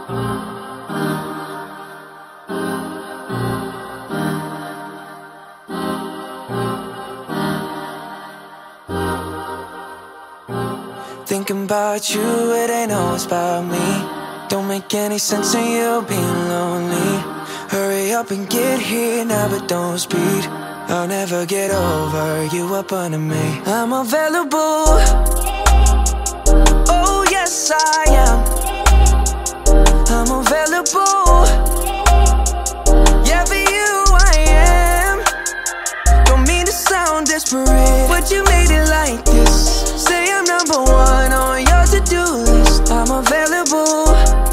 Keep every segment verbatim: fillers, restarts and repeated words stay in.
Thinking about you, it ain't always about me. Don't make any sense in you being lonely. Hurry up and get here now, but don't speed. I'll never get over you up under me. I'm available. Oh yes I am. I'm available. Yeah, for you I am. Don't mean to sound desperate, but you made it like this. Say I'm number one on your to-do list. I'm available.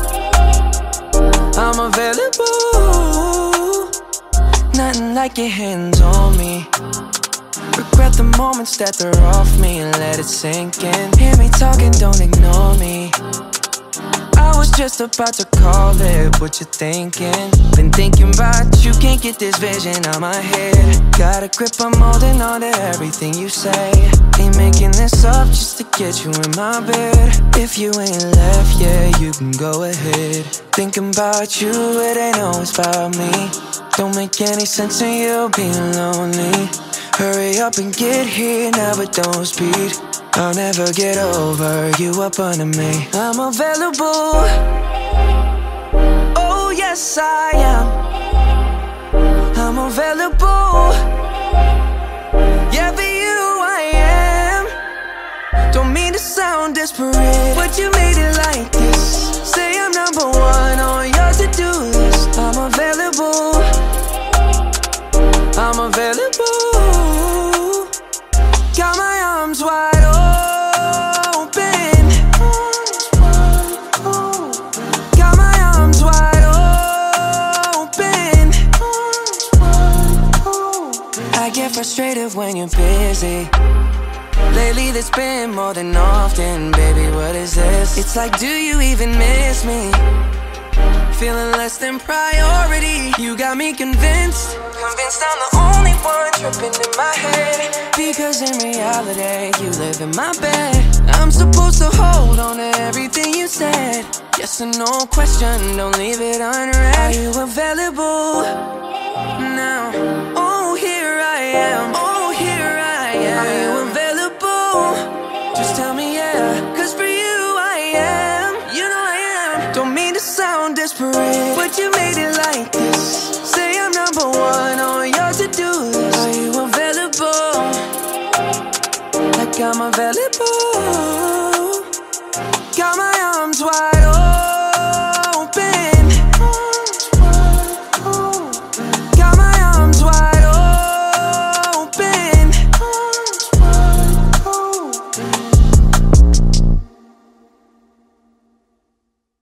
I'm available. Nothing like your hands on me. Regret the moments that they're off me and let it sink in. Hear me talking, don't ignore me. I was just about to call it, what you thinking? Been thinking about you, can't get this vision out my head. Got a grip, I'm holding on to everything you say. Ain't making this up just to get you in my bed. If you ain't left yet, you can go ahead. Thinking about you, it ain't always about me. Don't make any sense in you being lonely. Hurry up and get here now, but don't speed. I'll never get over you up under me. I'm available. Oh yes I am. I'm available. Yeah, for you I am. Don't mean to sound desperate, but you made it like this. Say I'm number one on your to-do list. I'm available. I'm available. Got my arms wide open. Got my arms wide open. I get frustrated when you're busy. Lately there's been more than often. Baby, what is this? It's like, do you even miss me? Feeling less than priority. You got me convinced. Convinced I'm the only one tripping in my head. Because in reality, you live in my bed. I'm supposed to hold on to everything you said. Yes or no question, don't leave it unread. Are you available now? Oh, here I am.